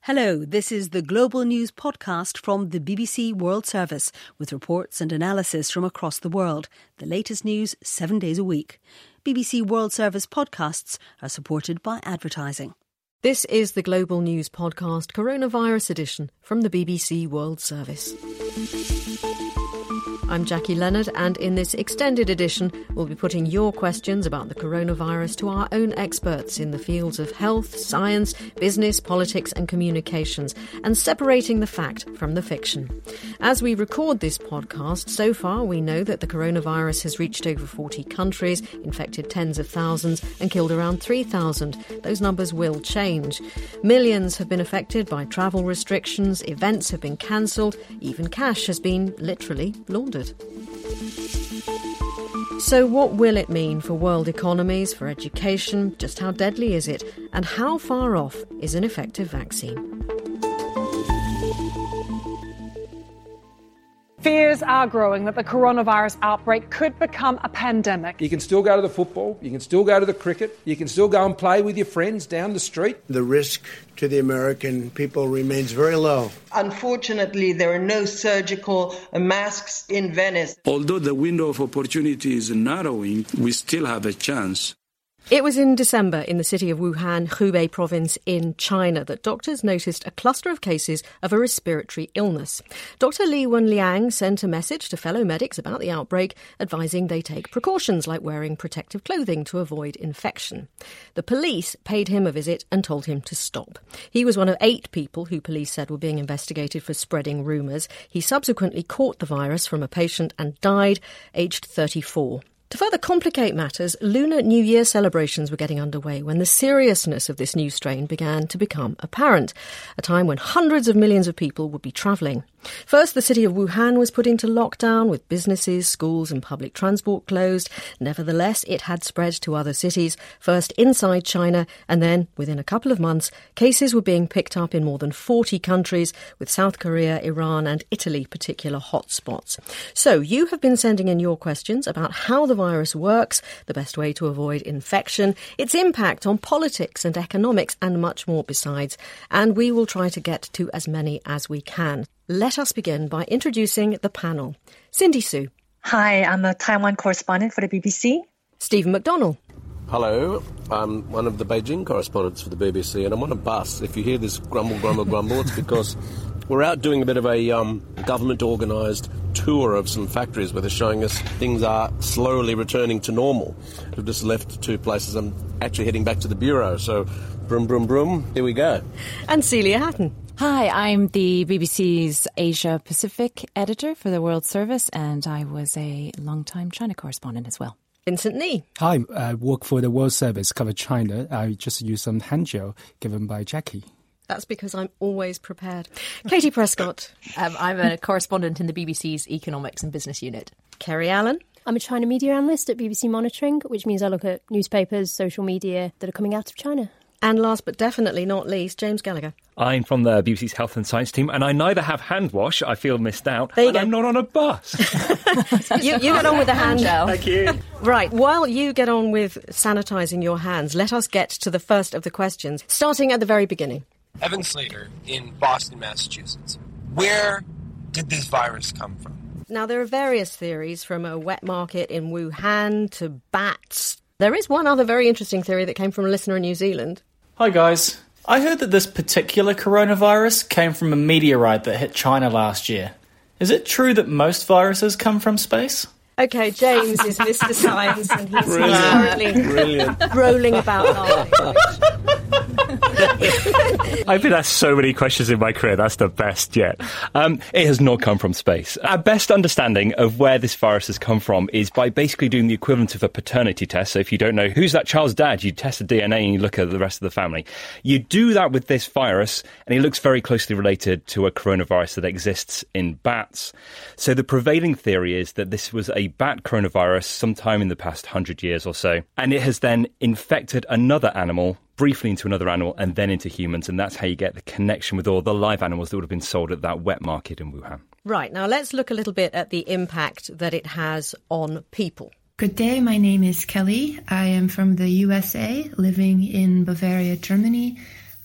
Hello, this is the Global News podcast from the BBC World Service with reports and analysis from across the world. The latest news 7 days a week. BBC World Service podcasts are supported by advertising. This is the Global News podcast Coronavirus edition from the BBC World Service. I'm Jackie Leonard, and in this extended edition, we'll be putting your questions about the coronavirus to our own experts in the fields of health, science, business, politics and communications, and separating the fact from the fiction. As we record this podcast, so far we know that the coronavirus has reached over 40 countries, infected tens of thousands and killed around 3,000. Those numbers will change. Millions have been affected by travel restrictions, events have been cancelled, even cash has been literally laundered. So what will it mean for world economies, for education? Just how deadly is it? And how far off is an effective vaccine? Fears are growing that the coronavirus outbreak could become a pandemic. You can still go to the football, you can still go to the cricket, you can still go and play with your friends down the street. The risk to the American people remains very low. Unfortunately, there are no surgical masks in Venice. Although the window of opportunity is narrowing, we still have a chance. It was in December in the city of Wuhan, Hubei province in China, that doctors noticed a cluster of cases of a respiratory illness. Dr. Li Wenliang sent a message to fellow medics about the outbreak, advising they take precautions like wearing protective clothing to avoid infection. The police paid him a visit and told him to stop. He was one of 8 people who police said were being investigated for spreading rumours. He subsequently caught the virus from a patient and died, aged 34. To further complicate matters, Lunar New Year celebrations were getting underway when the seriousness of this new strain began to become apparent, a time when hundreds of millions of people would be travelling. First, the city of Wuhan was put into lockdown with businesses, schools and public transport closed. Nevertheless, it had spread to other cities, first inside China, and then, within a couple of months, cases were being picked up in more than 40 countries, with South Korea, Iran and Italy particular hotspots. So, you have been sending in your questions about how the virus works, the best way to avoid infection, its impact on politics and economics, and much more besides. And we will try to get to as many as we can. Let us begin by introducing the panel. Cindy Su. Hi, I'm a Taiwan correspondent for the BBC. Stephen McDonnell. Hello, I'm one of the Beijing correspondents for the BBC, and I'm on a bus. If you hear this grumble, grumble, grumble, it's because we're out doing a bit of a government-organised tour of some factories where they're showing us things are slowly returning to normal. We've just left 2 places. I'm actually heading back to the bureau, so brum, brum, brum, here we go. And Celia Hatton. Hi, I'm the BBC's Asia Pacific editor for the World Service, and I was a long-time China correspondent as well. Vincent Nee. Hi, I work for the World Service, cover China. I just use some hand gel given by Jackie. That's because I'm always prepared. Katie Prescott. I'm a correspondent in the BBC's Economics and Business Unit. Kerry Allen. I'm a China media analyst at BBC Monitoring, which means I look at newspapers, social media that are coming out of China. And last but definitely not least, James Gallagher. I'm from the BBC's Health and Science team, and I neither have hand wash, I feel missed out, there you and go. I'm not on a bus. you get on with the hand gel. Thank you. Right, while you get on with sanitising your hands, let us get to the first of the questions, starting at the very beginning. Evan Slater in Boston, Massachusetts. Where did this virus come from? Now, there are various theories, from a wet market in Wuhan to bats. There is one other very interesting theory that came from a listener in New Zealand. Hi guys. I heard that this particular coronavirus came from a meteorite that hit China last year. Is it true that most viruses come from space? OK, James is Mr. Science and he's currently rolling about laughing. I've been asked so many questions in my career, that's the best yet. It has not come from space. Our best understanding of where this virus has come from is by basically doing the equivalent of a paternity test. So if you don't know who's that child's dad, you test the DNA and you look at the rest of the family. You do that with this virus, and it looks very closely related to a coronavirus that exists in bats. So the prevailing theory is that this was a bat coronavirus sometime in the past 100 years or so, and it has then infected another animal, briefly into another animal, and then into humans, and that's how you get the connection with all the live animals that would have been sold at that wet market in Wuhan. Right, now let's look a little bit at the impact that it has on people. Good day, my name is Kelly. I am from the USA, living in Bavaria, Germany.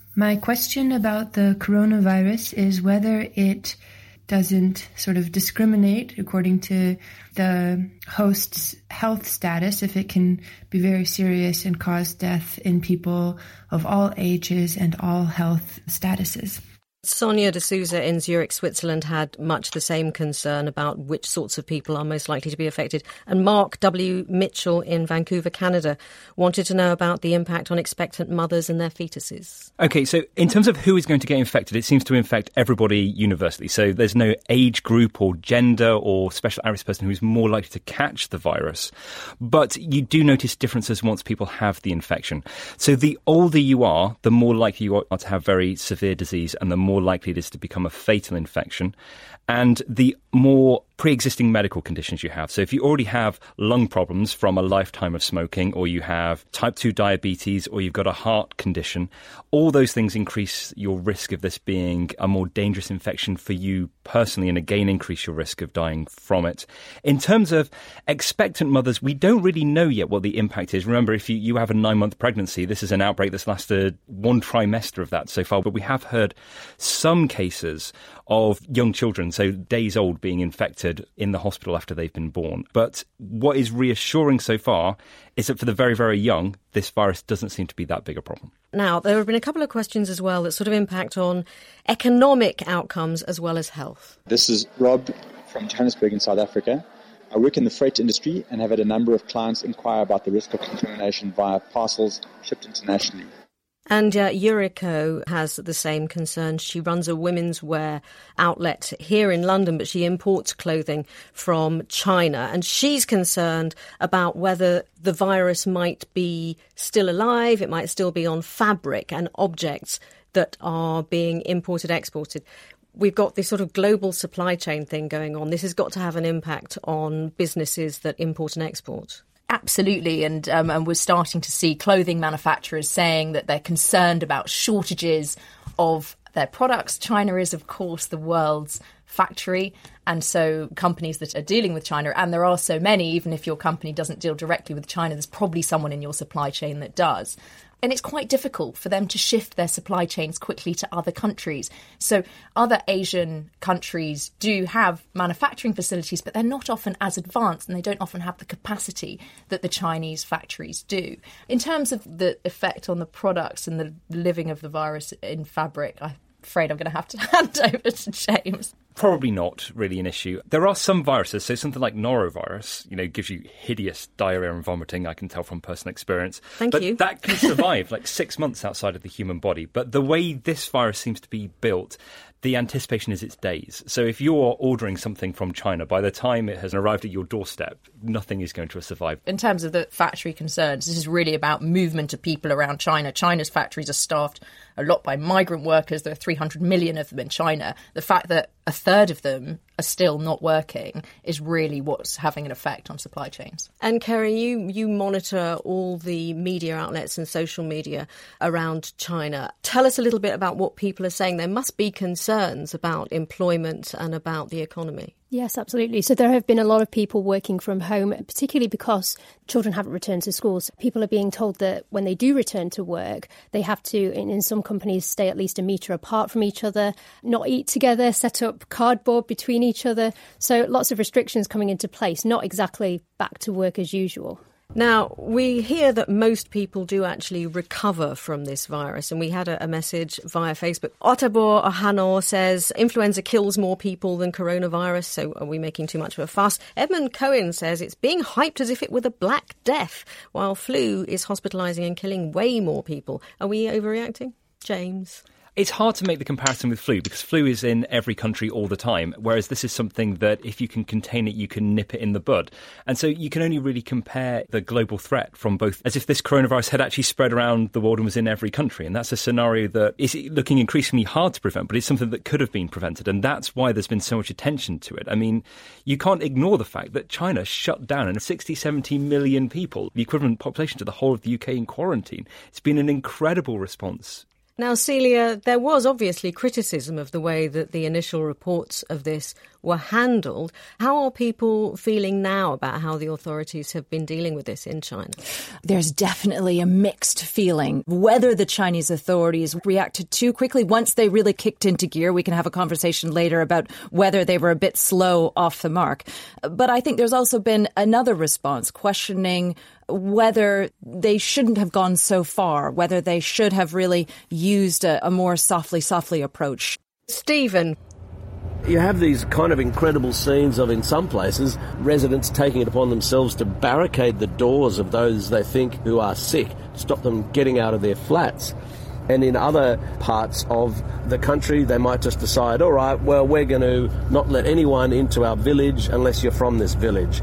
My question about the coronavirus is whether it doesn't sort of discriminate according to the host's health status, if it can be very serious and cause death in people of all ages and all health statuses. Sonia de Souza in Zurich, Switzerland, had much the same concern about which sorts of people are most likely to be affected. And Mark W. Mitchell in Vancouver, Canada, wanted to know about the impact on expectant mothers and their fetuses. OK, so in terms of who is going to get infected, it seems to infect everybody universally. So there's no age group or gender or special at-risk person who is more likely to catch the virus. But you do notice differences once people have the infection. So the older you are, the more likely you are to have very severe disease, and the more likely it is to become a fatal infection, and the more pre-existing medical conditions you have. So if you already have lung problems from a lifetime of smoking, or you have type 2 diabetes, or you've got a heart condition, all those things increase your risk of this being a more dangerous infection for you personally, and again increase your risk of dying from it. In terms of expectant mothers, we don't really know yet what the impact is. Remember, if you have a 9-month pregnancy, this is an outbreak that's lasted 1 trimester of that so far, but we have heard some cases of young children, so days old, being infected in the hospital after they've been born. But what is reassuring so far is that for the very, very young, this virus doesn't seem to be that big a problem. Now, there have been a couple of questions as well that sort of impact on economic outcomes as well as health. This is Rob from Johannesburg in South Africa. I work in the freight industry and have had a number of clients inquire about the risk of contamination via parcels shipped internationally. And Yuriko has the same concern. She runs a women's wear outlet here in London, but she imports clothing from China. And she's concerned about whether the virus might be still alive, it might still be on fabric and objects that are being imported, exported. We've got this sort of global supply chain thing going on. This has got to have an impact on businesses that import and export. Absolutely, and we're starting to see clothing manufacturers saying that they're concerned about shortages of their products. China is, of course, the world's factory, and so companies that are dealing with China, and there are so many, even if your company doesn't deal directly with China, there's probably someone in your supply chain that does. And it's quite difficult for them to shift their supply chains quickly to other countries. So other Asian countries do have manufacturing facilities, but they're not often as advanced, and they don't often have the capacity that the Chinese factories do. In terms of the effect on the products and the living of the virus in fabric, I'm afraid I'm going to have to hand over to James. Probably not really an issue. There are some viruses, so something like norovirus, gives you hideous diarrhea and vomiting, I can tell from personal experience. Thank you. That can survive like 6 months outside of the human body. But the way this virus seems to be built, the anticipation is its days. So if you're ordering something from China, by the time it has arrived at your doorstep, nothing is going to survive. In terms of the factory concerns, this is really about movement of people around China. China's factories are staffed a lot by migrant workers. There are 300 million of them in China. The fact that a third of them are still not working is really what's having an effect on supply chains. And Kerry, you monitor all the media outlets and social media around China. Tell us a little bit about what people are saying. There must be concerns about employment and about the economy. Yes, absolutely. So there have been a lot of people working from home, particularly because children haven't returned to schools. People are being told that when they do return to work, they have to, in some companies, stay at least a metre apart from each other, not eat together, set up cardboard between each other. So lots of restrictions coming into place, not exactly back to work as usual. Now, we hear that most people do actually recover from this virus, and we had a message via Facebook. Otabor Ohano says influenza kills more people than coronavirus, so are we making too much of a fuss? Edmund Cohen says it's being hyped as if it were the Black Death, while flu is hospitalising and killing way more people. Are we overreacting? James? It's hard to make the comparison with flu because flu is in every country all the time, whereas this is something that if you can contain it, you can nip it in the bud. And so you can only really compare the global threat from both as if this coronavirus had actually spread around the world and was in every country. And that's a scenario that is looking increasingly hard to prevent, but it's something that could have been prevented. And that's why there's been so much attention to it. I mean, you can't ignore the fact that China shut down 60, 70 million people, the equivalent population to the whole of the UK in quarantine. It's been an incredible response. Now, Celia, there was obviously criticism of the way that the initial reports of this were handled. How are people feeling now about how the authorities have been dealing with this in China? There's definitely a mixed feeling. Whether the Chinese authorities reacted too quickly once they really kicked into gear, we can have a conversation later about whether they were a bit slow off the mark. But I think there's also been another response questioning whether they shouldn't have gone so far, whether they should have really used a more softly approach. Stephen. You have these kind of incredible scenes of, in some places, residents taking it upon themselves to barricade the doors of those they think who are sick, stop them getting out of their flats. And in other parts of the country, they might just decide, all right, well, we're going to not let anyone into our village unless you're from this village.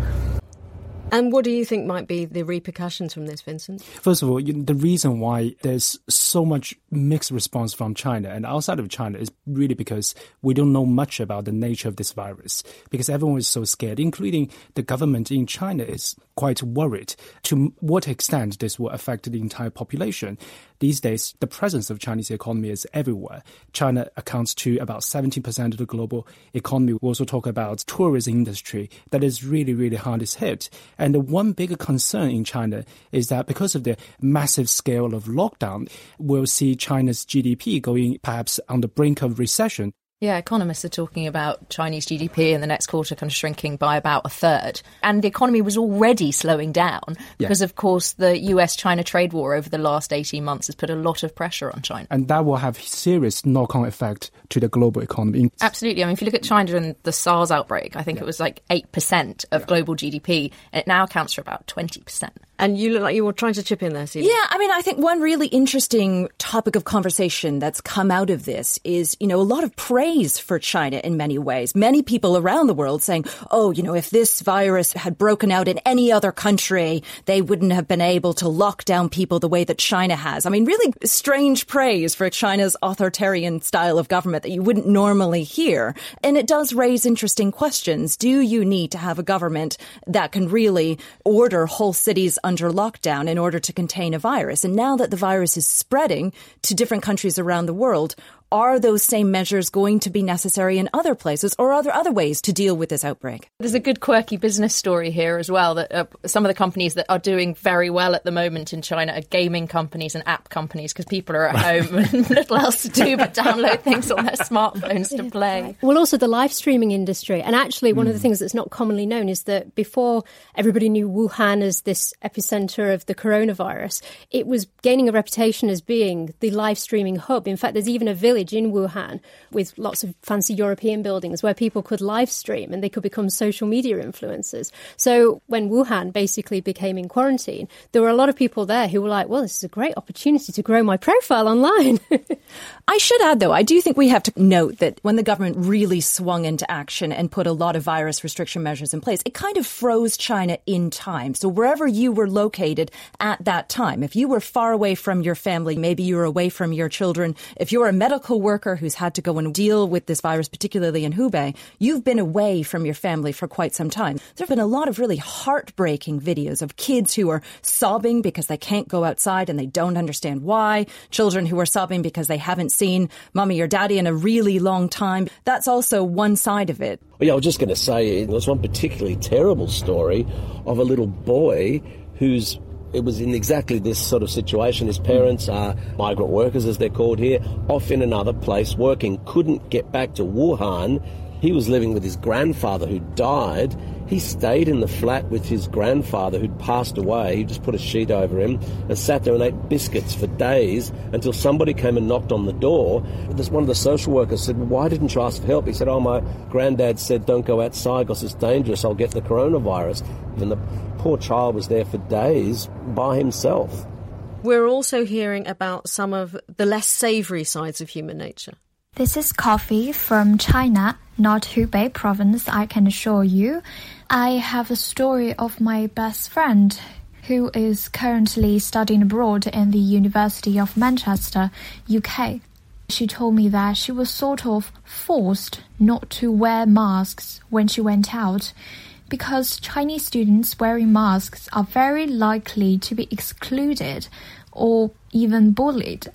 And what do you think might be the repercussions from this, Vincent? First of all, the reason why there's so much mixed response from China and outside of China is really because we don't know much about the nature of this virus, because everyone is so scared, including the government in China is quite worried to what extent this will affect the entire population. These days, the presence of Chinese economy is everywhere. China accounts to about 70% of the global economy. We also talk about tourism industry that is really, really hardest hit. And the one bigger concern in China is that because of the massive scale of lockdown, we'll see China's GDP going perhaps on the brink of recession. Yeah, economists are talking about Chinese GDP in the next quarter kind of shrinking by about a third. And the economy was already slowing down because, of course, the US-China trade war over the last 18 months has put a lot of pressure on China. And that will have serious knock-on effect to the global economy. Absolutely. I mean, if you look at China and the SARS outbreak, I think it was like 8% of global GDP, and it now accounts for about 20%. And you look like you were trying to chip in there, Celia. Yeah, I mean, I think one really interesting topic of conversation that's come out of this is, a lot of praise for China in many ways. Many people around the world saying, if this virus had broken out in any other country, they wouldn't have been able to lock down people the way that China has. I mean, really strange praise for China's authoritarian style of government that you wouldn't normally hear. And it does raise interesting questions. Do you need to have a government that can really order whole cities under lockdown in order to contain a virus? And now that the virus is spreading to different countries around the world, are those same measures going to be necessary in other places, or are there other ways to deal with this outbreak? There's a good quirky business story here as well, that some of the companies that are doing very well at the moment in China are gaming companies and app companies, because people are at home and little else to do but download things on their smartphones to play. Well, also the live streaming industry. And actually, one of the things that's not commonly known is that before everybody knew Wuhan as this epicenter of the coronavirus, it was gaining a reputation as being the live streaming hub. In fact, there's even a village in Wuhan with lots of fancy European buildings where people could live stream and they could become social media influencers. So when Wuhan basically became in quarantine, there were a lot of people there who were like, well, this is a great opportunity to grow my profile online. I should add, though, I do think we have to note that when the government really swung into action and put a lot of virus restriction measures in place, it kind of froze China in time. So wherever you were located at that time, if you were far away from your family, maybe you were away from your children, if you're a medical worker who's had to go and deal with this virus, particularly in Hubei, you've been away from your family for quite some time. There have been a lot of really heartbreaking videos of kids who are sobbing because they can't go outside and they don't understand why, children who are sobbing because they haven't seen mommy or daddy in a really long time. That's also one side of it. Well, yeah, I was just going to say, there was one particularly terrible story of a little boy it was in exactly this sort of situation. His parents are migrant workers, as they're called here, off in another place working, couldn't get back to Wuhan. He was living with his grandfather who died. He stayed in the flat with his grandfather who'd passed away. He just put a sheet over him and sat there and ate biscuits for days until somebody came and knocked on the door. One of the social workers said, well, why didn't you ask for help? He said, my granddad said, don't go outside because it's dangerous. I'll get the coronavirus. And the poor child was there for days by himself. We're also hearing about some of the less savoury sides of human nature. This is Coffee from China, not Hubei province, I can assure you. I have a story of my best friend who is currently studying abroad in the University of Manchester, UK. She told me that she was sort of forced not to wear masks when she went out, because Chinese students wearing masks are very likely to be excluded or even bullied.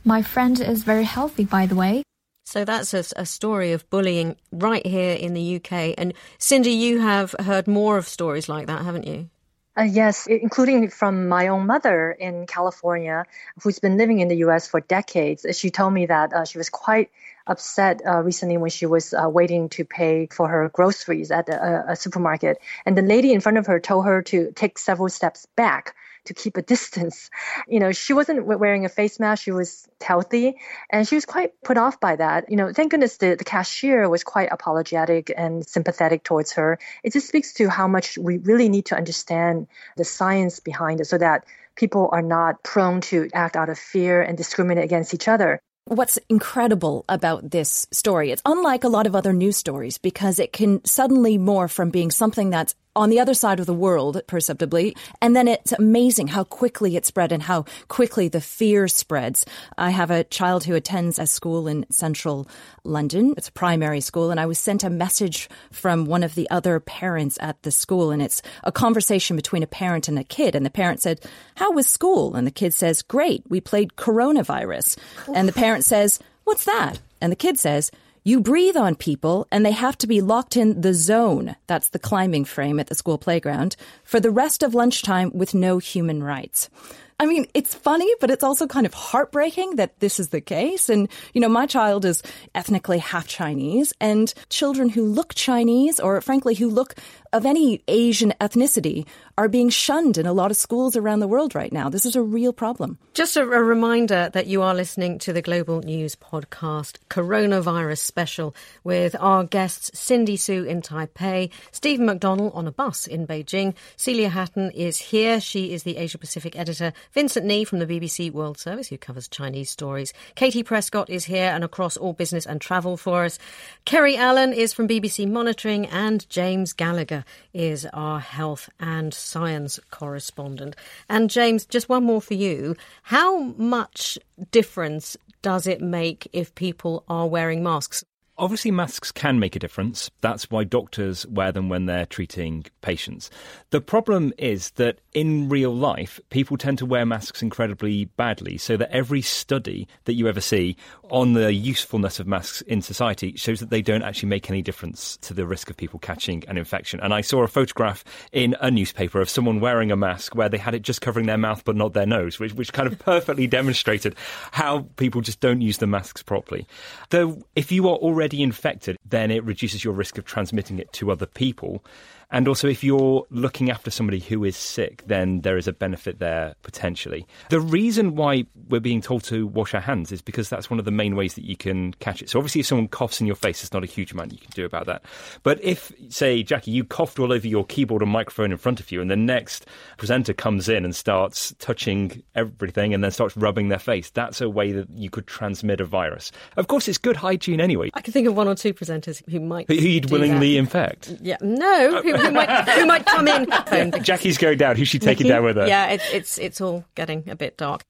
My friend is very healthy, by the way. So that's a story of bullying right here in the UK. And Cindy, you have heard more of stories like that, haven't you? Yes, including from my own mother in California, who's been living in the U.S. for decades. She told me that she was quite upset recently when she was waiting to pay for her groceries at a supermarket. And the lady in front of her told her to take several steps back to keep a distance. She wasn't wearing a face mask. She was healthy, and she was quite put off by that. Thank goodness the cashier was quite apologetic and sympathetic towards her. It just speaks to how much we really need to understand the science behind it so that people are not prone to act out of fear and discriminate against each other. What's incredible about this story, it's unlike a lot of other news stories because it can suddenly morph from being something that's on the other side of the world, perceptibly, and then it's amazing how quickly it spread and how quickly the fear spreads. I have a child who attends a school in central London. It's a primary school, and I was sent a message from one of the other parents at the school, and it's a conversation between a parent and a kid, and the parent said, "How was school?" And the kid says, "Great, we played coronavirus." And the parent says, "What's that?" And the kid says, "You breathe on people and they have to be locked in the zone," that's the climbing frame at the school playground, "for the rest of lunchtime with no human rights." I mean, it's funny, but it's also kind of heartbreaking that this is the case. And, my child is ethnically half Chinese, and children who look Chinese or, frankly, who look of any Asian ethnicity are being shunned in a lot of schools around the world right now. This is a real problem. Just a reminder that you are listening to the Global News Podcast Coronavirus Special with our guests Cindy Su in Taipei, Stephen McDonnell on a bus in Beijing. Celia Hatton is here. She is the Asia Pacific editor. Vincent Nee from the BBC World Service, who covers Chinese stories. Katie Prescott is here and across all business and travel for us. Kerry Allen is from BBC Monitoring, and James Gallagher is our health and science correspondent. And James, just one more for you. How much difference does it make if people are wearing masks? Obviously, masks can make a difference. That's why doctors wear them when they're treating patients. The problem is that in real life, people tend to wear masks incredibly badly, so that every study that you ever see on the usefulness of masks in society shows that they don't actually make any difference to the risk of people catching an infection. And I saw a photograph in a newspaper of someone wearing a mask where they had it just covering their mouth but not their nose, which kind of perfectly demonstrated how people just don't use the masks properly. Though if you are already infected, then it reduces your risk of transmitting it to other people. And also, if you're looking after somebody who is sick, then there is a benefit there potentially. The reason why we're being told to wash our hands is because that's one of the main ways that you can catch it. So obviously, if someone coughs in your face, there's not a huge amount you can do about that. But if, say, Jackie, you coughed all over your keyboard and microphone in front of you, and the next presenter comes in and starts touching everything and then starts rubbing their face, that's a way that you could transmit a virus. Of course, it's good hygiene anyway. I can think of one or two presenters who might who you'd willingly infect. Yeah, no, who might come in. Jackie's going down. Who's she taking down with her? Yeah, it's all getting a bit dark.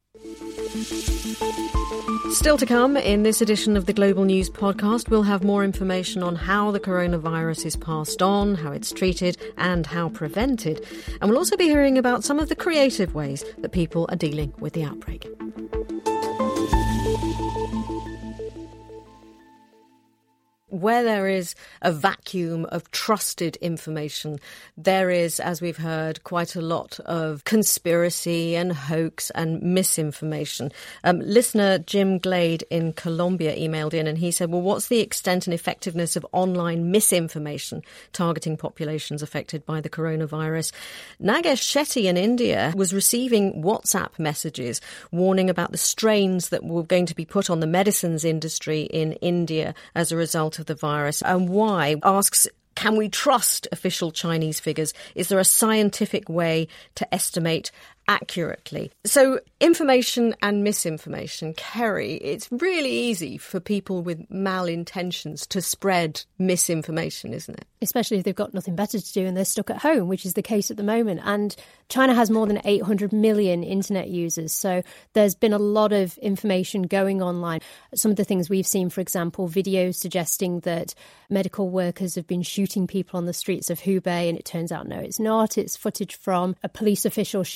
Still to come in this edition of the Global News Podcast, we'll have more information on how the coronavirus is passed on, how it's treated and how prevented. And we'll also be hearing about some of the creative ways that people are dealing with the outbreak. Where there is a vacuum of trusted information, there is, as we've heard, quite a lot of conspiracy and hoax and misinformation. Listener Jim Glade in Colombia emailed in and he said, well, what's the extent and effectiveness of online misinformation targeting populations affected by the coronavirus? Nagesh Shetty in India was receiving WhatsApp messages warning about the strains that were going to be put on the medicines industry in India as a result of the virus, and why asks, can we trust official Chinese figures? Is there a scientific way to estimate accurately? So information and misinformation, Kerry, it's really easy for people with malintentions to spread misinformation, isn't it? Especially if they've got nothing better to do and they're stuck at home, which is the case at the moment. And China has more than 800 million internet users. So there's been a lot of information going online. Some of the things we've seen, for example, videos suggesting that medical workers have been shooting people on the streets of Hubei. And it turns out, no, it's not. It's footage from a police official shooting a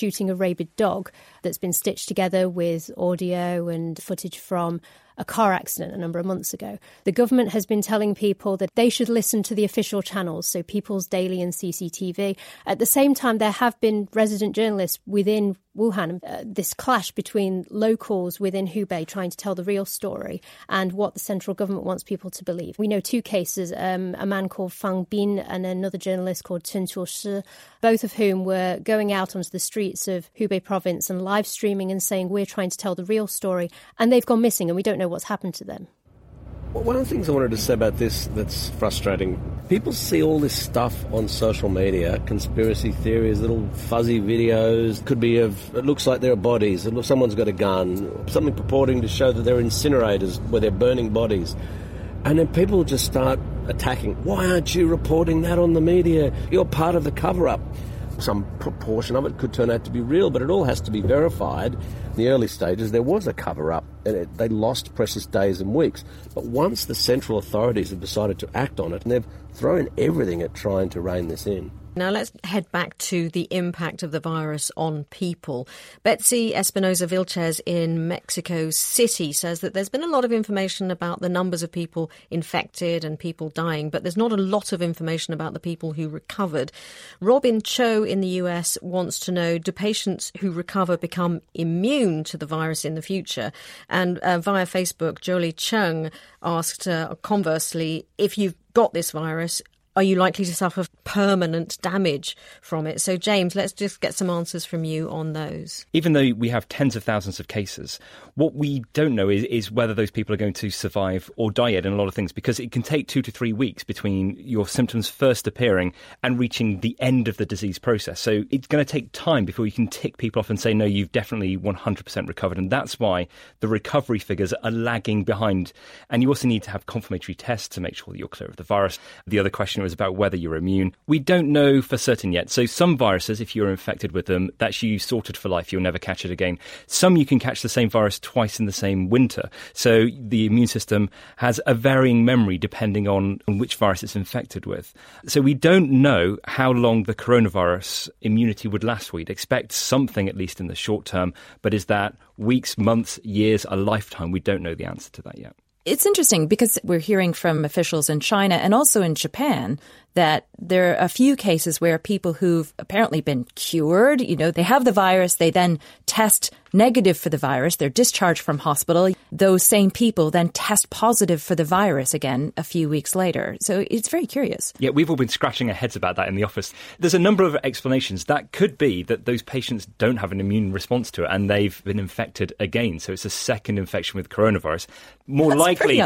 rabid dog that's been stitched together with audio and footage from a car accident a number of months ago. The government has been telling people that they should listen to the official channels, so People's Daily and CCTV. At the same time, there have been resident journalists within Wuhan, this clash between locals within Hubei trying to tell the real story and what the central government wants people to believe. We know two cases, a man called Fang Bin and another journalist called Chen Chuoshi, both of whom were going out onto the streets of Hubei province and live streaming and saying, we're trying to tell the real story, and they've gone missing and we don't know what's happened to them. Well, one of the things I wanted to say about this that's frustrating, people see all this stuff on social media, conspiracy theories, little fuzzy videos, could be of, it looks like there are bodies, it looks someone's got a gun, something purporting to show that there are incinerators where they're burning bodies. And then people just start attacking. Why aren't you reporting that on the media? You're part of the cover-up. Some proportion of it could turn out to be real, but it all has to be verified. In the early stages, there was a cover-up, and they lost precious days and weeks. But once the central authorities have decided to act on it, and they've thrown everything at trying to rein this in. Now let's head back to the impact of the virus on people. Betsy Espinosa Vilches in Mexico City says that there's been a lot of information about the numbers of people infected and people dying, but there's not a lot of information about the people who recovered. Robin Cho in the US wants to know, do patients who recover become immune to the virus in the future? And via Facebook, Jolie Chung asked conversely, if you've got this virus, are you likely to suffer permanent damage from it? So, James, let's just get some answers from you on those. Even though we have tens of thousands of cases, what we don't know is whether those people are going to survive or die yet in a lot of things, because it can take 2 to 3 weeks between your symptoms first appearing and reaching the end of the disease process. So it's going to take time before you can tick people off and say, no, you've definitely 100% recovered. And that's why the recovery figures are lagging behind. And you also need to have confirmatory tests to make sure that you're clear of the virus. The other question was about whether you're immune. We don't know for certain yet. So some viruses, if you're infected with them, that's you sorted for life. You'll never catch it again. Some you can catch the same virus twice in the same winter. So the immune system has a varying memory depending on which virus it's infected with. So we don't know how long the coronavirus immunity would last. We'd expect something, at least in the short term. But is that weeks, months, years, a lifetime? We don't know the answer to that yet. It's interesting because we're hearing from officials in China and also in Japan that there are a few cases where people who've apparently been cured, they have the virus, they then test negative for the virus, they're discharged from hospital. Those same people then test positive for the virus again a few weeks later. So it's very curious. Yeah, we've all been scratching our heads about that in the office. There's a number of explanations. That could be that those patients don't have an immune response to it and they've been infected again. So it's a second infection with coronavirus. More likely,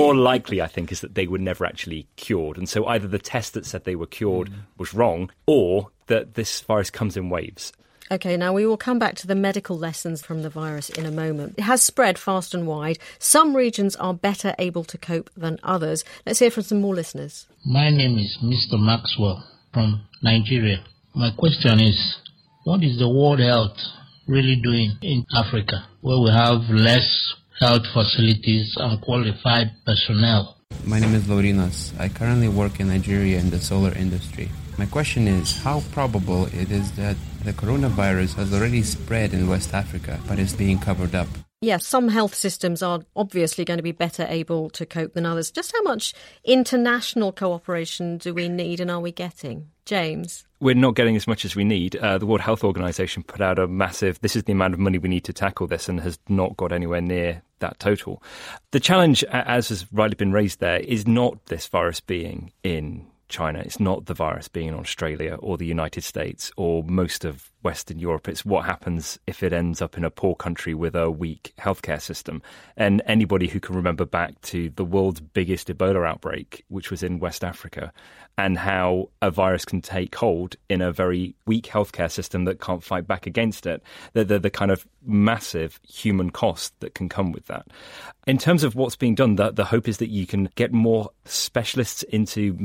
I think, is that they were never actually cured. And so either the test that said they were cured was wrong, or that this virus comes in waves. OK, now we will come back to the medical lessons from the virus in a moment. It has spread fast and wide. Some regions are better able to cope than others. Let's hear from some more listeners. My name is Mr. Maxwell from Nigeria. My question is, what is the World Health really doing in Africa, where we have less health facilities and qualified personnel? My name is Laurinas. I currently work in Nigeria in the solar industry. My question is, how probable it is that the coronavirus has already spread in West Africa, but is being covered up? Yes, some health systems are obviously going to be better able to cope than others. Just how much international cooperation do we need and are we getting? James? We're not getting as much as we need. The World Health Organization put out a massive, this is the amount of money we need to tackle this, and has not got anywhere near that total. The challenge, as has rightly been raised there, is not this virus being in China. It's not the virus being in Australia or the United States or most of Western Europe. It's what happens if it ends up in a poor country with a weak healthcare system. And anybody who can remember back to the world's biggest Ebola outbreak, which was in West Africa, and how a virus can take hold in a very weak healthcare system that can't fight back against it, the kind of massive human cost that can come with that. In terms of what's being done, the hope is that you can get more specialists into major centres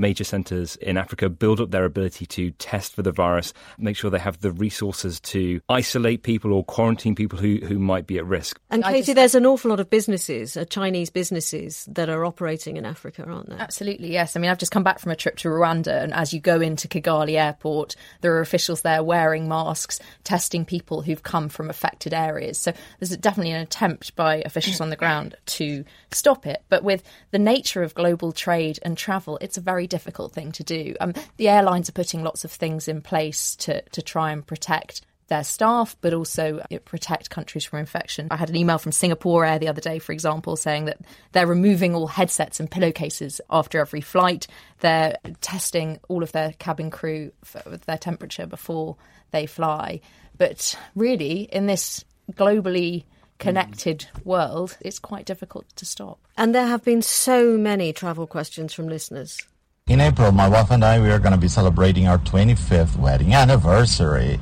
centres in Africa build up their ability to test for the virus, make sure they have the resources to isolate people or quarantine people who might be at risk. And Katie, there's an awful lot of businesses, Chinese businesses, that are operating in Africa, aren't there? Absolutely, yes. I mean, I've just come back from a trip to Rwanda, and as you go into Kigali Airport, there are officials there wearing masks, testing people who've come from affected areas. So there's definitely an attempt by officials on the ground to stop it. But with the nature of global trade and travel, it's a very difficult thing to do. The airlines are putting lots of things in place to try and protect their staff, but also protect countries from infection. I had an email from Singapore Air the other day, for example, saying that they're removing all headsets and pillowcases after every flight. They're testing all of their cabin crew for their temperature before they fly. But really, in this globally connected world, it's quite difficult to stop. And there have been so many travel questions from listeners. In April, my wife and I, we are going to be celebrating our 25th wedding anniversary.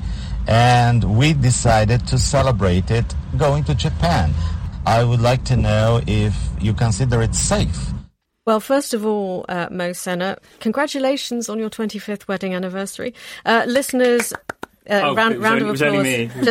And we decided to celebrate it going to Japan. I would like to know if you consider it safe. Well, first of all, Mo Senna, congratulations on your 25th wedding anniversary. Listeners, round of applause. It was only me.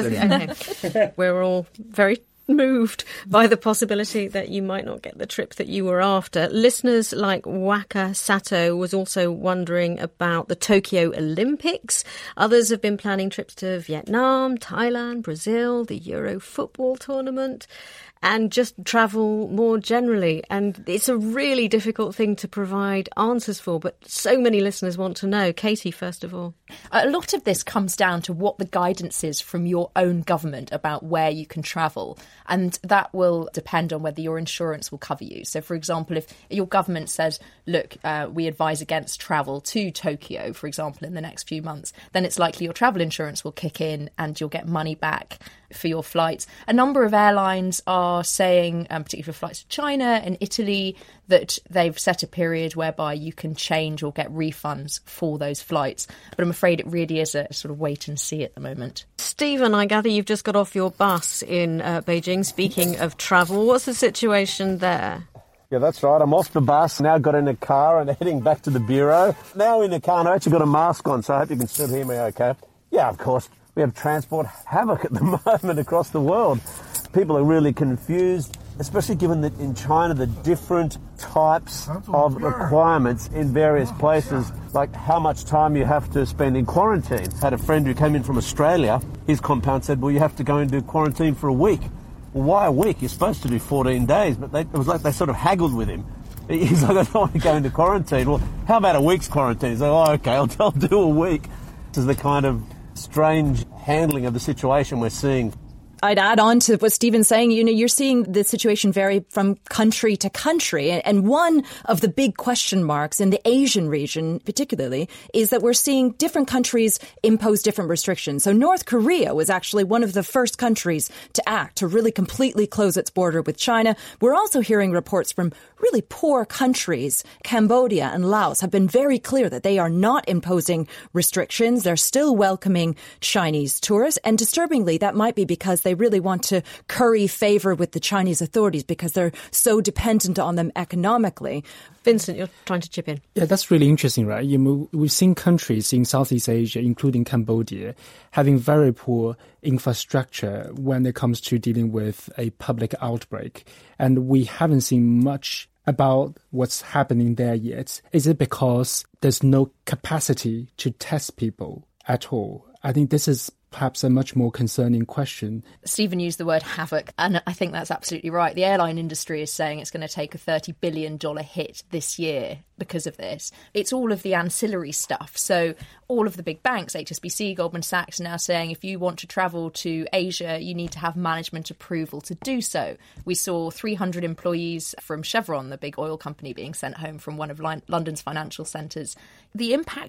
Okay. We're all very moved by the possibility that you might not get the trip that you were after. Listeners like Waka Sato was also wondering about the Tokyo Olympics. Others have been planning trips to Vietnam, Thailand, Brazil, the Euro football tournament, and just travel more generally. And it's a really difficult thing to provide answers for, but so many listeners want to know. Katie, first of all. A lot of this comes down to what the guidance is from your own government about where you can travel. And that will depend on whether your insurance will cover you. So, for example, if your government says, look, we advise against travel to Tokyo, for example, in the next few months, then it's likely your travel insurance will kick in and you'll get money back for your flights. A number of airlines are saying, particularly for flights to China and Italy, that they've set a period whereby you can change or get refunds for those flights. But I'm afraid it really is a sort of wait and see at the moment. Stephen, I gather you've just got off your bus in Beijing. Speaking of travel, what's the situation there? Yeah, that's right. I'm off the bus, now got in the car and heading back to the bureau. Now in the car, and I actually got a mask on, so I hope you can still hear me okay. Yeah, of course. We have transport havoc at the moment across the world. People are really confused, especially given that in China the different types of requirements in various places, like how much time you have to spend in quarantine. I had a friend who came in from Australia. His compound said, well, you have to go into quarantine for a week. Well, why a week? You're supposed to do 14 days. But it was like they sort of haggled with him. He's like, I don't want to go into quarantine. Well, how about a week's quarantine? He's like, oh, okay, I'll do a week. This is the kind of strange handling of the situation we're seeing. I'd add on to what Stephen's saying. You know, you're seeing the situation vary from country to country. And one of the big question marks in the Asian region, particularly, is that we're seeing different countries impose different restrictions. So North Korea was actually one of the first countries to act, to really completely close its border with China. We're also hearing reports from really poor countries. Cambodia and Laos have been very clear that they are not imposing restrictions. They're still welcoming Chinese tourists. And disturbingly, that might be because they really want to curry favor with the Chinese authorities because they're so dependent on them economically. Vincent, you're trying to chip in. Yeah, that's really interesting, right? We've seen countries in Southeast Asia, including Cambodia, having very poor infrastructure when it comes to dealing with a public outbreak. And we haven't seen much about what's happening there yet. Is it because there's no capacity to test people at all? I think this is perhaps a much more concerning question. Stephen used the word havoc, and I think that's absolutely right. The airline industry is saying it's going to take a $30 billion hit this year because of this. It's all of the ancillary stuff. So all of the big banks, HSBC, Goldman Sachs, are now saying if you want to travel to Asia, you need to have management approval to do so. We saw 300 employees from Chevron, the big oil company, being sent home from one of London's financial centres. The impact of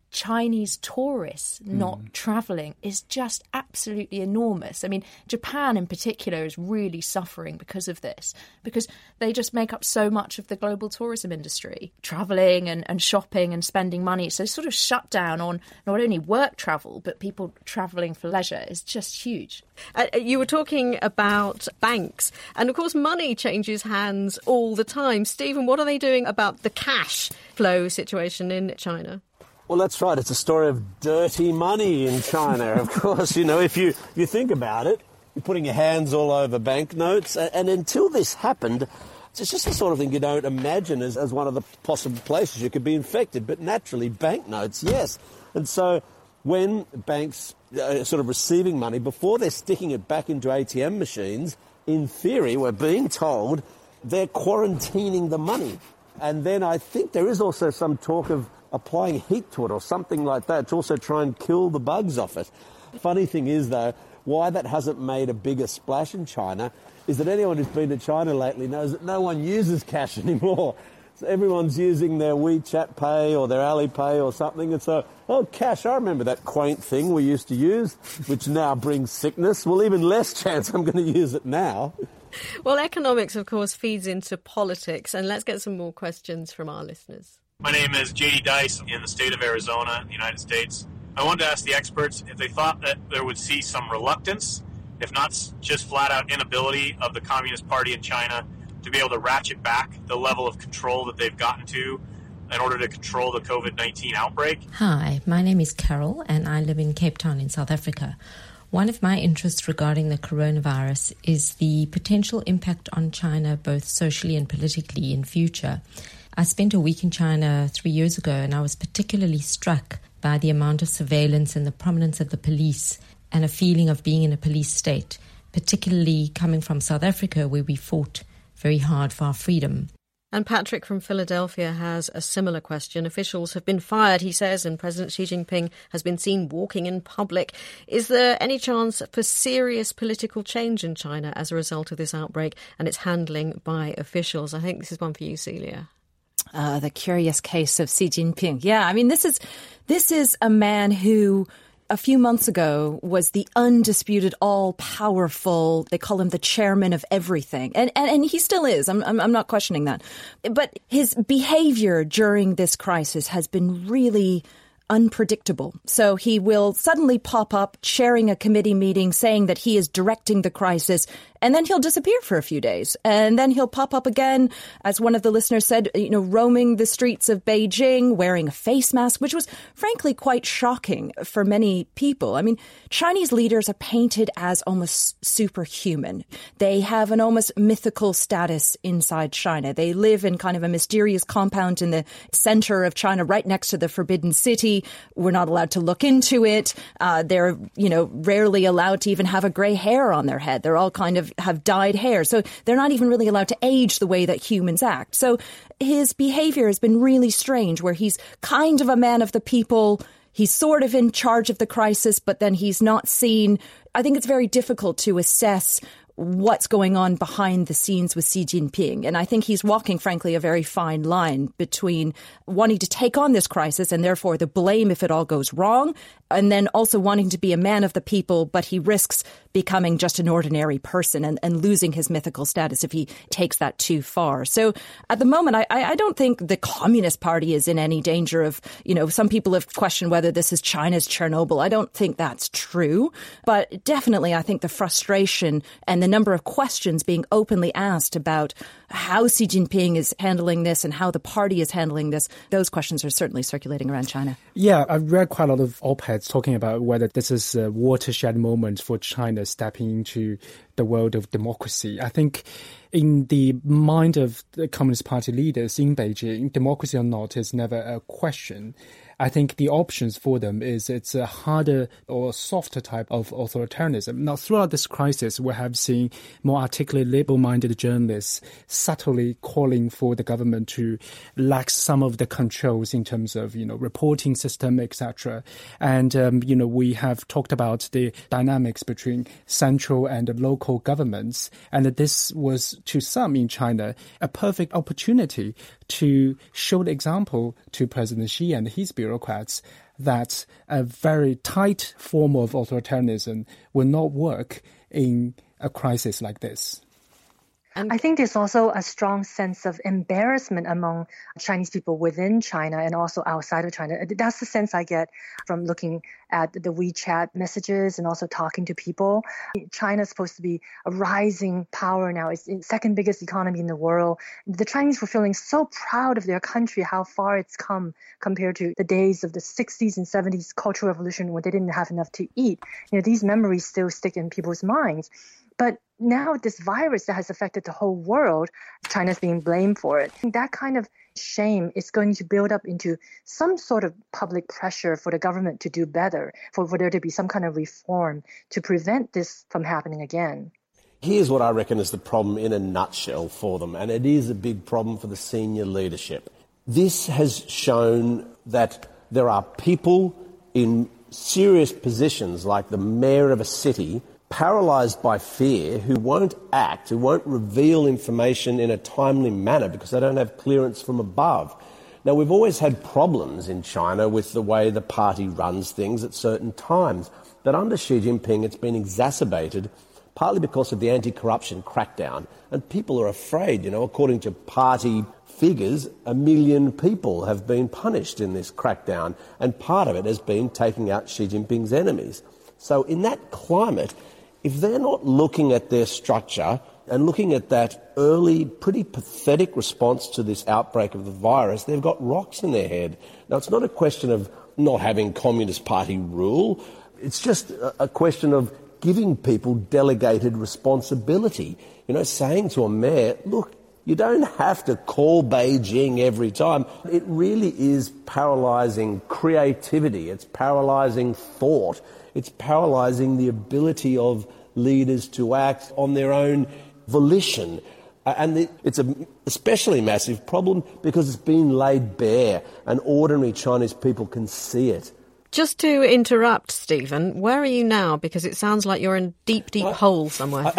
Chinese tourists not travelling is just absolutely enormous. I mean, Japan in particular is really suffering because of this, because they just make up so much of the global tourism industry, travelling and shopping and spending money. So sort of shut down on not only work travel, but people travelling for leisure is just huge. You were talking about banks, and of course money changes hands all the time. Stephen, what are they doing about the cash flow situation in China? Well, that's right. It's a story of dirty money in China. Of course, if you think about it, you're putting your hands all over banknotes. And until this happened, it's just the sort of thing you don't imagine as one of the possible places you could be infected. But naturally, banknotes, yes. And so when banks are sort of receiving money, before they're sticking it back into ATM machines, in theory, we're being told they're quarantining the money. And then I think there is also some talk of applying heat to it or something like that to also try and kill the bugs off it. Funny thing is, though, why that hasn't made a bigger splash in China is that anyone who's been to China lately knows that no one uses cash anymore. So everyone's using their WeChat Pay or their Alipay or something. And so, cash, I remember that quaint thing we used to use, which now brings sickness. Well, even less chance I'm going to use it now. Well, economics, of course, feeds into politics. And let's get some more questions from our listeners. My name is J.D. Dice in the state of Arizona, the United States. I wanted to ask the experts if they thought that there would see some reluctance, if not just flat-out inability of the Communist Party in China to be able to ratchet back the level of control that they've gotten to in order to control the COVID-19 outbreak. Hi, my name is Carol, and I live in Cape Town in South Africa. One of my interests regarding the coronavirus is the potential impact on China, both socially and politically, in future. I spent a week in China 3 years ago, and I was particularly struck by the amount of surveillance and the prominence of the police and a feeling of being in a police state, particularly coming from South Africa, where we fought very hard for our freedom. And Patrick from Philadelphia has a similar question. Officials have been fired, he says, and President Xi Jinping has been seen walking in public. Is there any chance for serious political change in China as a result of this outbreak and its handling by officials? I think this is one for you, Celia. The curious case of Xi Jinping. Yeah, I mean, this is a man who a few months ago was the undisputed, all-powerful, they call him the chairman of everything. And he still is. I'm not questioning that. But his behavior during this crisis has been really unpredictable. So he will suddenly pop up chairing a committee meeting saying that he is directing the crisis, and then he'll disappear for a few days. And then he'll pop up again, as one of the listeners said, roaming the streets of Beijing, wearing a face mask, which was frankly quite shocking for many people. I mean, Chinese leaders are painted as almost superhuman. They have an almost mythical status inside China. They live in kind of a mysterious compound in the center of China, right next to the Forbidden City. We're not allowed to look into it. They're, rarely allowed to even have a gray hair on their head. They're all kind of have dyed hair. So they're not even really allowed to age the way that humans act. So his behavior has been really strange, where he's kind of a man of the people. He's sort of in charge of the crisis, but then he's not seen. I think it's very difficult to assess what's going on behind the scenes with Xi Jinping. And I think he's walking, frankly, a very fine line between wanting to take on this crisis and therefore the blame if it all goes wrong, and then also wanting to be a man of the people, but he risks becoming just an ordinary person and losing his mythical status if he takes that too far. So at the moment, I don't think the Communist Party is in any danger of, some people have questioned whether this is China's Chernobyl. I don't think that's true. But definitely, I think the frustration and the number of questions being openly asked about how Xi Jinping is handling this and how the party is handling this, those questions are certainly circulating around China. Yeah, I've read quite a lot of op-eds talking about whether this is a watershed moment for China stepping into the world of democracy. I think in the mind of the Communist Party leaders in Beijing, democracy or not is never a question. I think the options for them is it's a harder or softer type of authoritarianism. Now, throughout this crisis, we have seen more articulate, liberal-minded journalists subtly calling for the government to lax some of the controls in terms of, reporting system, etc. And, we have talked about the dynamics between central and local governments. And this was, to some in China, a perfect opportunity to show the example to President Xi and his bureaucrats that a very tight form of authoritarianism will not work in a crisis like this. I think there's also a strong sense of embarrassment among Chinese people within China and also outside of China. That's the sense I get from looking at the WeChat messages and also talking to people. China is supposed to be a rising power now. It's the second biggest economy in the world. The Chinese were feeling so proud of their country, how far it's come compared to the days of the 60s and 70s Cultural Revolution when they didn't have enough to eat. These memories still stick in people's minds. But now this virus that has affected the whole world, China's being blamed for it. That kind of shame is going to build up into some sort of public pressure for the government to do better, for there to be some kind of reform to prevent this from happening again. Here's what I reckon is the problem in a nutshell for them, and it is a big problem for the senior leadership. This has shown that there are people in serious positions, like the mayor of a city, paralysed by fear, who won't act, who won't reveal information in a timely manner because they don't have clearance from above. Now, we've always had problems in China with the way the party runs things at certain times, but under Xi Jinping it's been exacerbated partly because of the anti-corruption crackdown. And people are afraid, according to party figures, 1 million people have been punished in this crackdown, and part of it has been taking out Xi Jinping's enemies. So in that climate, if they're not looking at their structure and looking at that early, pretty pathetic response to this outbreak of the virus, they've got rocks in their head. Now, it's not a question of not having Communist Party rule. It's just a question of giving people delegated responsibility. Saying to a mayor, look, you don't have to call Beijing every time. It really is paralysing creativity. It's paralysing thought. It's paralysing the ability of leaders to act on their own volition. And it's an especially massive problem because it's been laid bare and ordinary Chinese people can see it. Just to interrupt, Stephen, where are you now? Because it sounds like you're in a deep, deep hole somewhere.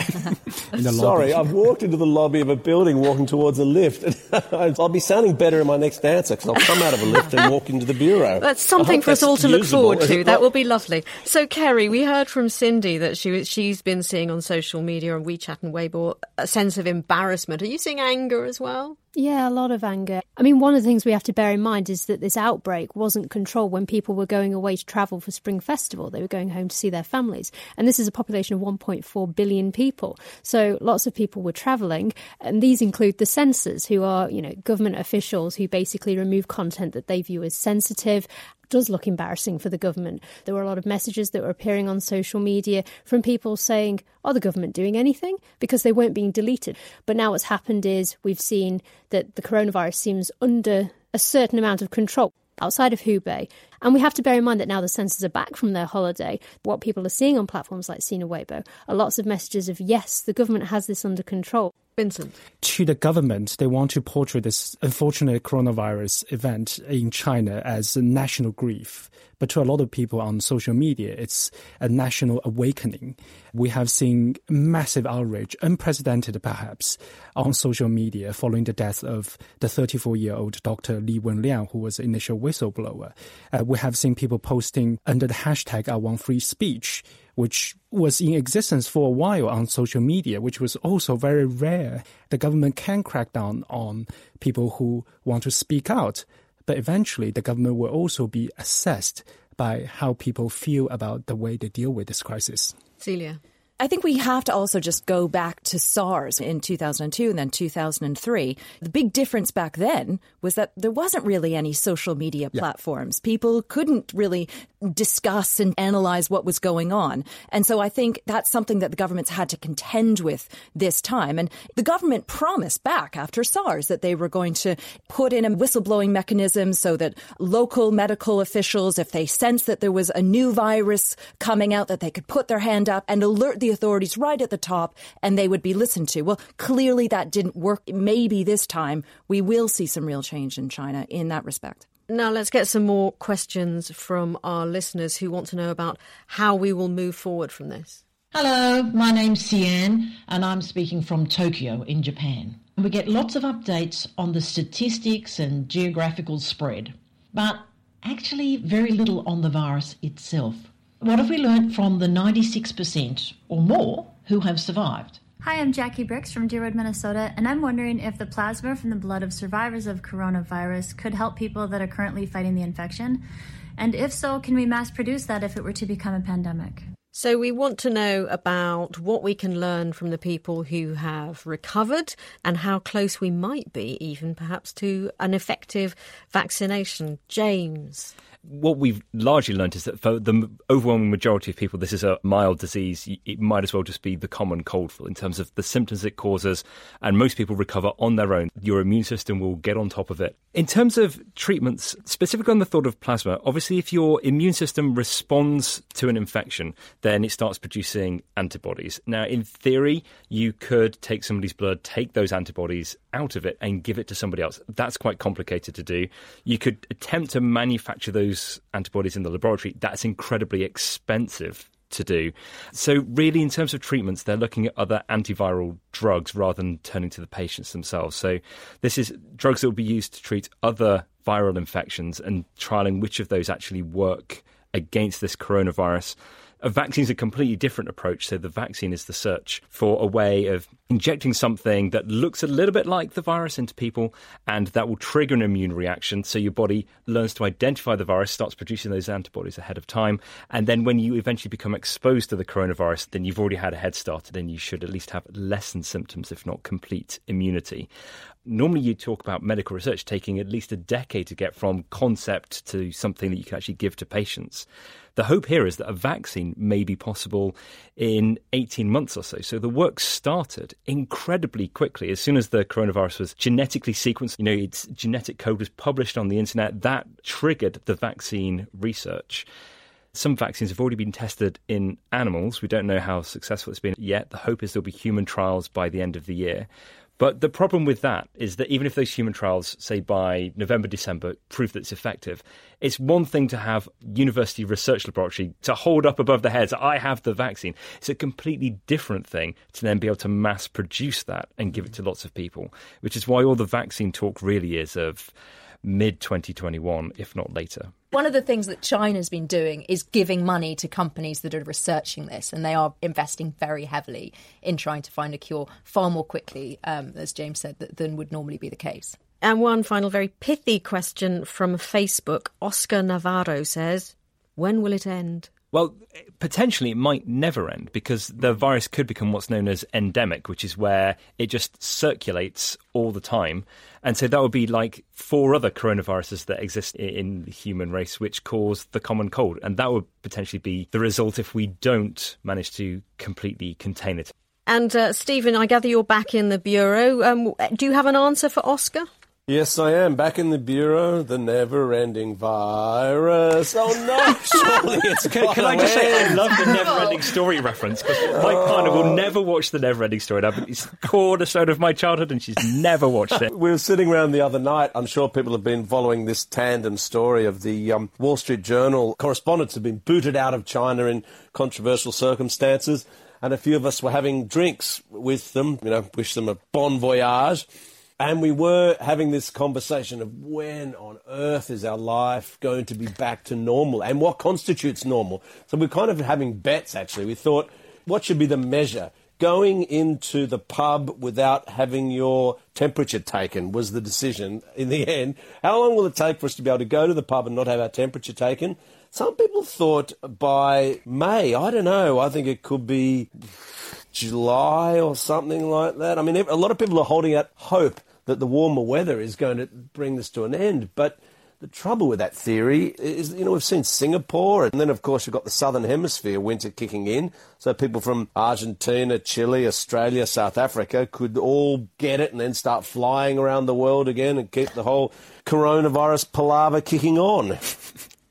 Sorry, I've walked into the lobby of a building walking towards a lift. I'll be sounding better in my next answer because I'll come out of a lift and walk into the bureau. That's something for us all to look forward to. That will be lovely. So, Kerry, we heard from Cindy that she's been seeing on social media, on WeChat and Weibo, a sense of embarrassment. Are you seeing anger as well? Yeah, a lot of anger. I mean, one of the things we have to bear in mind is that this outbreak wasn't controlled when people were going away to travel for Spring Festival. They were going home to see their families. And this is a population of 1.4 billion people. So lots of people were travelling. And these include the censors, who are, government officials who basically remove content that they view as sensitive. Does look embarrassing for the government. There were a lot of messages that were appearing on social media from people saying, are the government doing anything? Because they weren't being deleted. But now what's happened is we've seen that the coronavirus seems under a certain amount of control outside of Hubei. And we have to bear in mind that now the censors are back from their holiday. What people are seeing on platforms like Sina Weibo are lots of messages of, yes, the government has this under control. Vincent. To the government, they want to portray this unfortunate coronavirus event in China as a national grief. But to a lot of people on social media, it's a national awakening. We have seen massive outrage, unprecedented perhaps, on social media following the death of the 34-year-old Dr. Li Wenliang, who was the initial whistleblower. We have seen people posting under the hashtag I Want Free Speech, which was in existence for a while on social media, which was also very rare. The government can crack down on people who want to speak out, but eventually the government will also be assessed by how people feel about the way they deal with this crisis. Celia. I think we have to also just go back to SARS in 2002 and then 2003. The big difference back then was that there wasn't really any social media platforms. People couldn't really discuss and analyze what was going on. And so I think that's something that the government's had to contend with this time. And the government promised back after SARS that they were going to put in a whistleblowing mechanism so that local medical officials, if they sensed that there was a new virus coming out, that they could put their hand up and alert the authorities right at the top and they would be listened to. Well, clearly that didn't work. Maybe this time we will see some real change in China in that respect. Now let's get some more questions from our listeners who want to know about how we will move forward from this. Hello, my name's Sian and I'm speaking from Tokyo in Japan. We get lots of updates on the statistics and geographical spread. But Actually, very little on the virus itself. What have we learnt from the 96% or more who have survived? Hi, I'm Jackie Bricks from Deerwood, Minnesota, and I'm wondering if the plasma from the blood of survivors of coronavirus could help people that are currently fighting the infection. And if so, can we mass produce that if it were to become a pandemic? So we want to know about what we can learn from the people who have recovered and how close we might be even perhaps to an effective vaccination. James. What we've largely learned is that for the overwhelming majority of people, this is a mild disease. It might as well just be the common cold flu in terms of the symptoms it causes, and most people recover on their own. Your immune system will get on top of it. In terms of treatments, specifically on the thought of plasma, obviously if your immune system responds to an infection, then it starts producing antibodies. Now, in theory, you could take somebody's blood, take those antibodies out of it and give it to somebody else. That's quite complicated to do. You could attempt to manufacture those antibodies in the laboratory. That's incredibly expensive to do. So really, in terms of treatments, they're looking at other antiviral drugs rather than turning to the patients themselves. So this is drugs that will be used to treat other viral infections and trialling which of those actually work against this coronavirus. A vaccine is a completely different approach. So the vaccine is the search for a way of injecting something that looks a little bit like the virus into people, and that will trigger an immune reaction. So your body learns to identify the virus, starts producing those antibodies ahead of time. And then when you eventually become exposed to the coronavirus, then you've already had a head start, and then you should at least have lessened symptoms, if not complete immunity. Normally you talk about medical research taking at least a decade to get from concept to something that you can actually give to patients. The hope here is that a vaccine may be possible in 18 months or so. So the work started incredibly quickly. As soon as the coronavirus was genetically sequenced, its genetic code was published on the internet, that triggered the vaccine research. Some vaccines have already been tested in animals. We don't know how successful it's been yet. The hope is there'll be human trials by the end of the year. But the problem with that is that even if those human trials, say by November, December, prove that it's effective, it's one thing to have university research laboratory to hold up above their heads, I have the vaccine. It's a completely different thing to then be able to mass produce that and give it to lots of people, which is why all the vaccine talk really is of mid-2021, if not later. One of the things that China's been doing is giving money to companies that are researching this, and they are investing very heavily in trying to find a cure far more quickly, as James said, than would normally be the case. And one final very pithy question from Facebook. Oscar Navarro says, when will it end? Well, potentially it might never end, because the virus could become what's known as endemic, which is where it just circulates all the time. And so that would be like 4 other coronaviruses that exist in the human race, which cause the common cold. And that would potentially be the result if we don't manage to completely contain it. And Stephen, I gather you're back in the Bureau. Do you have an answer for Oscar? Yes, I am. Back in the Bureau, the never-ending virus. Oh, no, surely it's Can I just say, I love the never-ending story reference, because my partner will never watch the never-ending story. It's a cornerstone of my childhood, and she's never watched it. We were sitting around the other night. I'm sure people have been following this tandem story of the Wall Street Journal correspondents have been booted out of China in controversial circumstances, and a few of us were having drinks with them, wish them a bon voyage. And we were having this conversation of when on earth is our life going to be back to normal and what constitutes normal. So we're kind of having bets, actually. We thought, what should be the measure? Going into the pub without having your temperature taken was the decision in the end. How long will it take for us to be able to go to the pub and not have our temperature taken? Some people thought by May. I don't know. I think it could be July or something like that. I mean, a lot of people are holding out hope that the warmer weather is going to bring this to an end. But the trouble with that theory is, we've seen Singapore, and then, of course, you've got the Southern Hemisphere winter kicking in. So people from Argentina, Chile, Australia, South Africa could all get it and then start flying around the world again and keep the whole coronavirus palaver kicking on.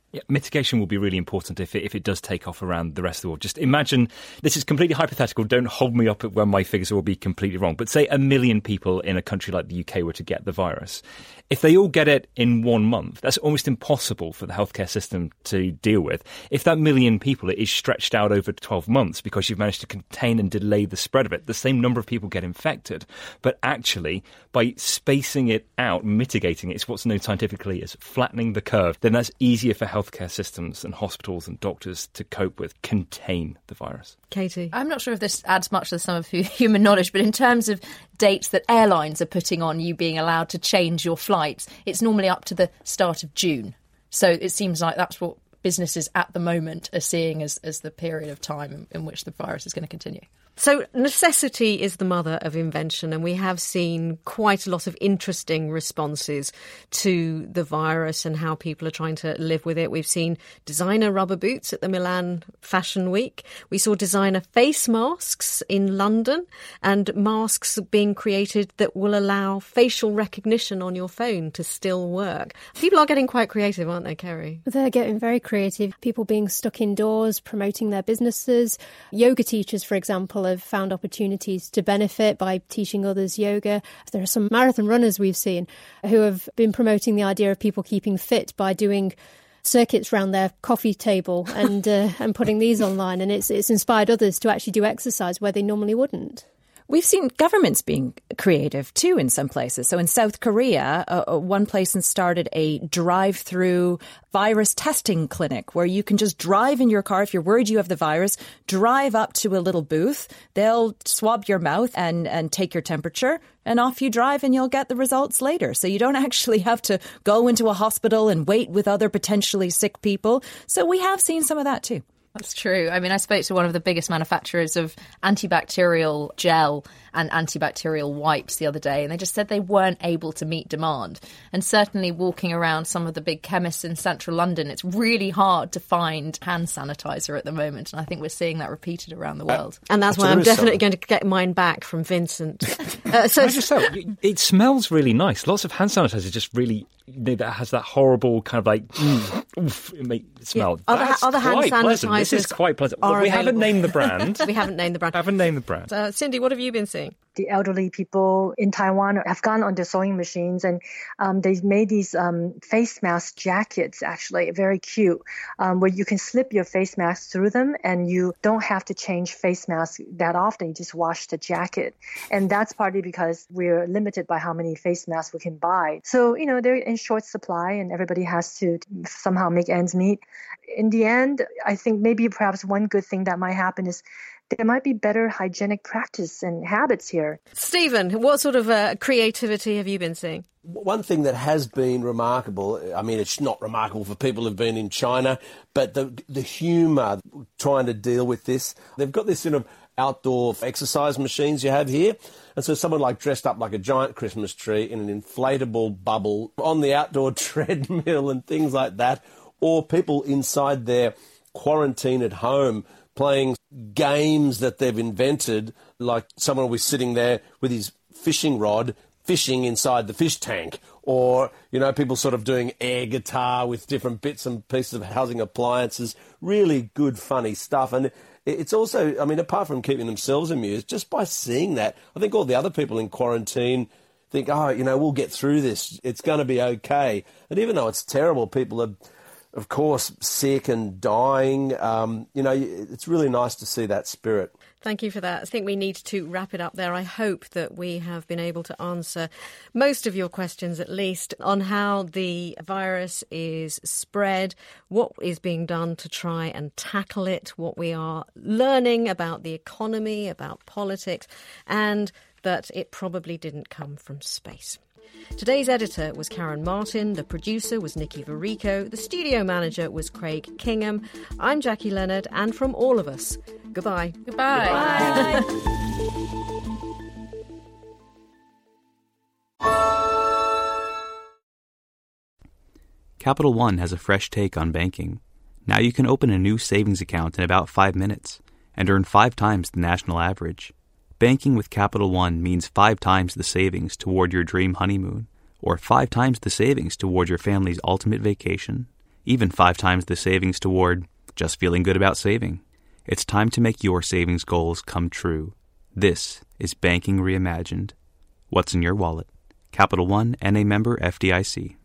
Yeah, mitigation will be really important if it does take off around the rest of the world. Just imagine, this is completely hypothetical, don't hold me up when my figures will be completely wrong, but say 1 million people in a country like the UK were to get the virus. If they all get it in 1 month, that's almost impossible for the healthcare system to deal with. If that 1 million people is stretched out over 12 months because you've managed to contain and delay the spread of it, the same number of people get infected. But actually, by spacing it out, mitigating it, it's what's known scientifically as flattening the curve, then that's easier for healthcare systems and hospitals and doctors to cope with, contain the virus. Katie? I'm not sure if this adds much to the sum of human knowledge, but in terms of dates that airlines are putting on you being allowed to change your flights, it's normally up to the start of June. So it seems like that's what businesses at the moment are seeing as the period of time in which the virus is going to continue. So necessity is the mother of invention, and we have seen quite a lot of interesting responses to the virus and how people are trying to live with it. We've seen designer rubber boots at the Milan Fashion Week. We saw designer face masks in London, and masks being created that will allow facial recognition on your phone to still work. People are getting quite creative, aren't they, Kerry? They're getting very creative. People being stuck indoors, promoting their businesses. Yoga teachers, for example, have found opportunities to benefit by teaching others yoga. There are some marathon runners we've seen who have been promoting the idea of people keeping fit by doing circuits around their coffee table and putting these online, and it's inspired others to actually do exercise where they normally wouldn't. We've seen governments being creative, too, in some places. So in South Korea, one place started a drive-through virus testing clinic where you can just drive in your car. If you're worried you have the virus, drive up to a little booth. They'll swab your mouth and take your temperature, and off you drive, and you'll get the results later. So you don't actually have to go into a hospital and wait with other potentially sick people. So we have seen some of that, too. That's true. I mean, I spoke to one of the biggest manufacturers of antibacterial gel and antibacterial wipes the other day, and they just said they weren't able to meet demand. And certainly walking around some of the big chemists in central London, it's really hard to find hand sanitizer at the moment. And I think we're seeing that repeated around the world. And that's why I'm definitely going to get mine back from Vincent. It smells really nice. Lots of hand sanitizer just really, that has that horrible kind of like, oof, it smell. Yeah. Other hand sanitizers. This is quite pleasant. But we haven't named the brand. We haven't named the brand. Cindy, what have you been seeing? The elderly people in Taiwan have gone on their sewing machines, and they've made these face mask jackets, actually very cute, where you can slip your face mask through them and you don't have to change face masks that often. You just wash the jacket. And that's partly because we're limited by how many face masks we can buy. So, they're in short supply and everybody has to somehow make ends meet. In the end, I think maybe perhaps one good thing that might happen is there might be better hygienic practice and habits here. Stephen, what sort of creativity have you been seeing? One thing that has been remarkable, I mean, it's not remarkable for people who've been in China, but the humour trying to deal with this. They've got this sort of outdoor exercise machines you have here. And so someone like dressed up like a giant Christmas tree in an inflatable bubble on the outdoor treadmill and things like that, or people inside their quarantine at home playing games that they've invented, like someone will be sitting there with his fishing rod fishing inside the fish tank, or, people sort of doing air guitar with different bits and pieces of housing appliances. Really good, funny stuff. And it's also, I mean, apart from keeping themselves amused, just by seeing that, I think all the other people in quarantine think, we'll get through this. It's going to be okay. And even though it's terrible, people are, of course, sick and dying. It's really nice to see that spirit. Thank you for that. I think we need to wrap it up there. I hope that we have been able to answer most of your questions, at least, on how the virus is spread, what is being done to try and tackle it, what we are learning about the economy, about politics, and that it probably didn't come from space. Today's editor was Karen Martin, the producer was Nikki Varico, the studio manager was Craig Kingham. I'm Jackie Leonard, and from all of us, goodbye. Goodbye. Capital One has a fresh take on banking. Now you can open a new savings account in about 5 minutes and earn 5 times the national average. Banking with Capital One means 5 times the savings toward your dream honeymoon, or 5 times the savings toward your family's ultimate vacation. even 5 times the savings toward just feeling good about saving. It's time to make your savings goals come true. This is Banking Reimagined. What's in your wallet? Capital One, and a member FDIC.